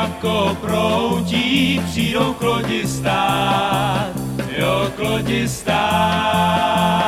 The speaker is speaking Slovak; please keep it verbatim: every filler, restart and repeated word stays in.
jako proutí přijdou k lodi stát, jo, k lodi stát.